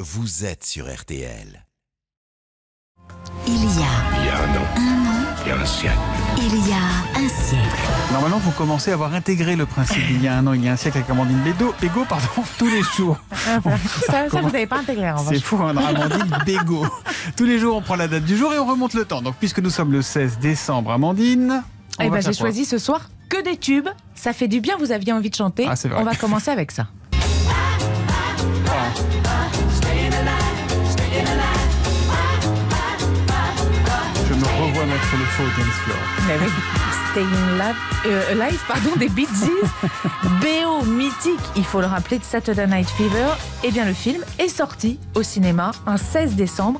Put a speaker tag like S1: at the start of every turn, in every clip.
S1: vous êtes sur RTL.
S2: Il y a
S3: un an, il y a un siècle.
S2: Il y a un siècle.
S4: Normalement, vous commencez à avoir intégré le principe il y a un an, il y a un siècle avec Amandine Bégaud, tous les jours.
S5: Ça vous n'avez pas intégré en
S4: C'est fou, hein, Amandine Bégaud. Tous les jours, on prend la date du jour et on remonte le temps. Donc, puisque nous sommes le 16 décembre, Amandine...
S5: j'ai choisi ce soir que des tubes. Ça fait du bien, vous aviez envie de chanter.
S4: Ah, c'est vrai.
S5: On va commencer avec ça.
S4: Je me revois mettre le faux dance floor.
S5: Mais oui. Staying Alive, des Bee Gees. BO mythique, il faut le rappeler, de Saturday Night Fever. Eh bien, le film est sorti au cinéma le 16 décembre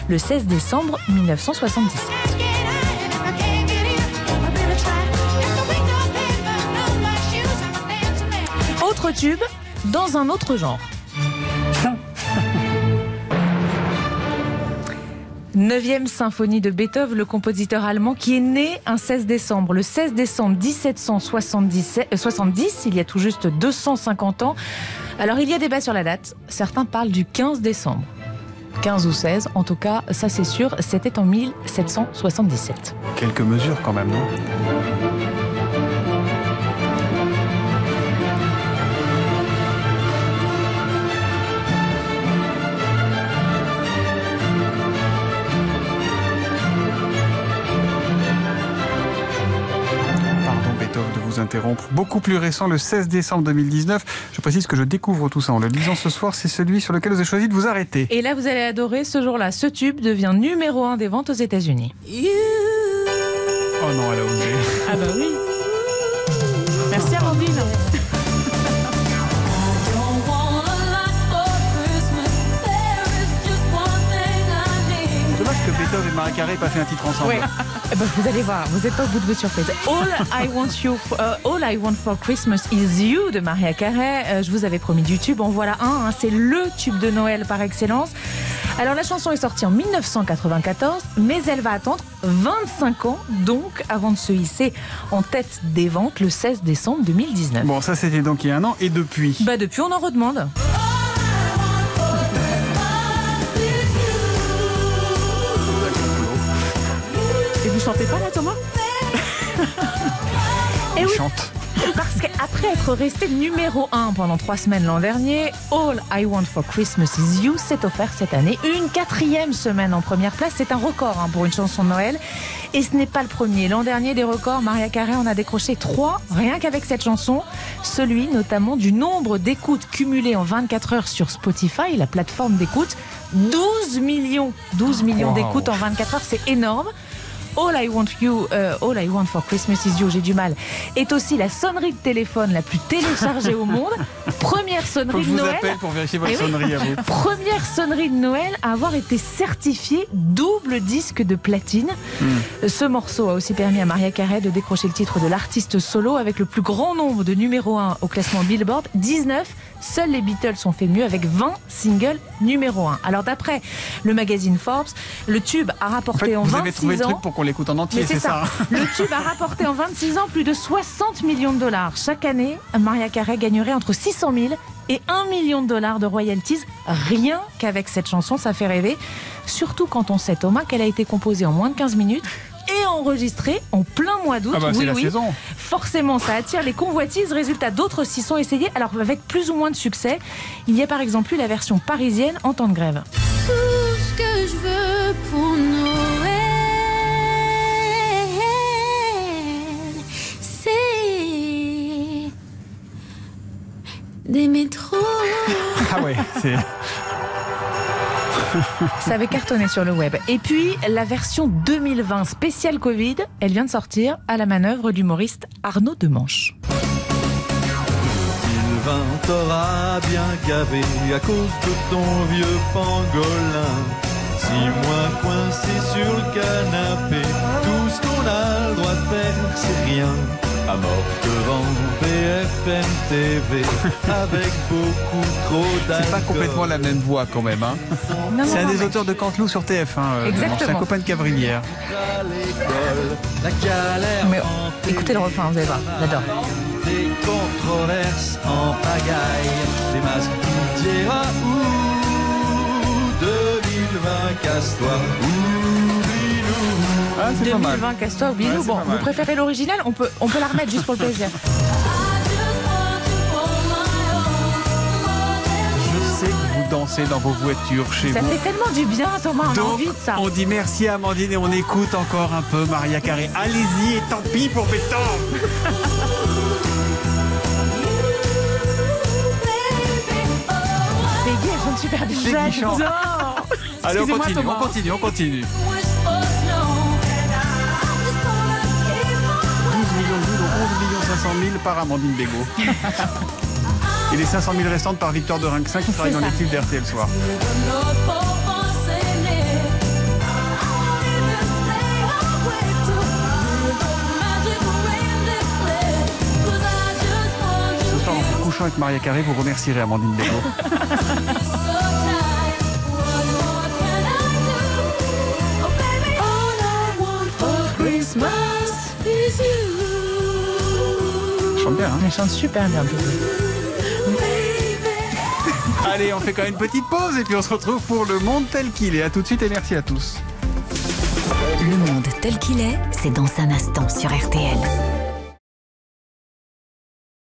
S5: 1977. Autre tube, dans un autre genre. 9e symphonie de Beethoven, le compositeur allemand qui est né le 16 décembre 1770, il y a tout juste 250 ans. Alors il y a débat sur la date, certains parlent du 15 décembre. 15 ou 16, en tout cas, ça c'est sûr, c'était en 1777.
S4: Quelques mesures quand même, non ? Interrompre. Beaucoup plus récent, le 16 décembre 2019. Je précise que je découvre tout ça en le lisant ce soir. C'est celui sur lequel vous avez choisi de vous arrêter.
S5: Et là, vous allez adorer ce jour-là. Ce tube devient numéro 1 des ventes aux États-Unis.
S4: Oh non, elle a osé.
S5: Ah bah oui. Merci Amandine.
S4: Dommage que Beethoven et Mariah Carey n'aient pas fait un titre ensemble.
S5: Ouais. Vous allez voir, vous n'êtes pas au bout de vos surprises. All I Want for Christmas is You de Mariah Carey. Je vous avais promis du tube, en voilà un. C'est le tube de Noël par excellence. Alors la chanson est sortie en 1994, mais elle va attendre 25 ans, donc avant de se hisser en tête des ventes le 16 décembre 2019.
S4: Bon, ça c'était donc il y a un an, et depuis ?
S5: Depuis on en redemande. Vous chantez pas là, Thomas? Et oui,
S4: chante.
S5: Parce qu'après être resté numéro 1 pendant 3 semaines l'an dernier, All I Want for Christmas is You s'est offert cette année une 4e semaine en première place. C'est un record pour une chanson de Noël. Et ce n'est pas le premier. L'an dernier, des records, Mariah Carey en a décroché 3, rien qu'avec cette chanson. Celui notamment du nombre d'écoutes cumulées en 24 heures sur Spotify, la plateforme d'écoute. 12 millions d'écoutes en 24 heures, c'est énorme. All I Want for Christmas is You, j'ai du mal, est aussi la sonnerie de téléphone la plus téléchargée au monde. Première sonnerie de Noël.
S4: Faut que je vous appelle pour vérifier votre sonnerie à vous.
S5: Première sonnerie de Noël à avoir été certifiée double disque de platine. Ce morceau a aussi permis à Mariah Carey de décrocher le titre de l'artiste solo avec le plus grand nombre de numéro 1 au classement Billboard, 19. Seuls les Beatles ont fait mieux avec 20 singles numéro 1. Alors d'après le magazine Forbes, le tube a rapporté en 26 ans...
S4: Vous avez trouvé le truc pour qu'on l'écoute en entier, c'est ça.
S5: Le tube a rapporté en 26 ans plus de 60 millions de dollars. Chaque année, Mariah Carey gagnerait entre 600 000 et 1 million de dollars de royalties. Rien qu'avec cette chanson, ça fait rêver. Surtout quand on sait, Thomas, qu'elle a été composée en moins de 15 minutes et enregistrée en plein mois d'août.
S4: C'est la saison.
S5: Forcément, ça attire les convoitises. Résultat, d'autres s'y sont essayés, alors avec plus ou moins de succès. Il y a par exemple eu la version parisienne en temps de grève.
S6: Tout ce que je veux pour Noël, c'est des métros.
S4: Ah ouais, c'est...
S5: Ça avait cartonné sur le web. Et puis, la version 2020 spéciale Covid, elle vient de sortir à la manœuvre l'humoriste Arnaud Demanche.
S7: 2020 t'aura bien gavé à cause de ton vieux pangolin. 6 mois coincés sur le canapé, tout ce qu'on a le droit de faire, c'est rien. À mort devant BFM TV, avec beaucoup trop d'alcool.
S4: C'est pas complètement la même voix quand même. C'est un des auteurs de Canteloup sur TF1.
S5: Exactement.
S4: C'est un copain de Cabrilière.
S5: Mais écoutez le refrain, vous allez voir, j'adore.
S7: Des controverses en pagaille, des masques d'Iera ou casse-toi ou bilou.
S4: Ah, c'est pas mal.
S5: 2020, casse-toi, Bilou.
S4: Ouais, c'est
S5: Bon,
S4: pas
S5: vous
S4: mal.
S5: préférez l'original? On peut la remettre juste pour le plaisir.
S4: Je sais que vous dansez dans vos voitures chez
S5: Ça
S4: vous.
S5: fait tellement du bien, Thomas. On a
S4: Donc,
S5: envie de ça.
S4: on dit merci à Amandine et on écoute encore un peu Maria Carey. Allez-y et tant pis pour Beethoven.
S5: Peggy, elle chante super bien.
S4: Peggy chante.
S5: J'adore.
S4: Allez, on
S5: Excusez-moi,
S4: continue,
S5: Thomas.
S4: on continue, on continue. 12 millions de vues, donc 11 500 000 par Amandine Bégaud. Et les 500 000 restantes par Victor de Rinxin qui travaille dans
S5: ça.
S4: l'équipe d'RTL Soir. Ce soir, en vous couchant avec Maria Carey, vous remercierez Amandine Bégaud. Chante bien, hein.
S5: Elle chante super bien, Peggy.
S4: Allez, on fait quand même une petite pause et puis on se retrouve pour le monde tel qu'il est. À tout de suite et merci à tous.
S2: Le monde tel qu'il est, c'est dans un instant sur RTL.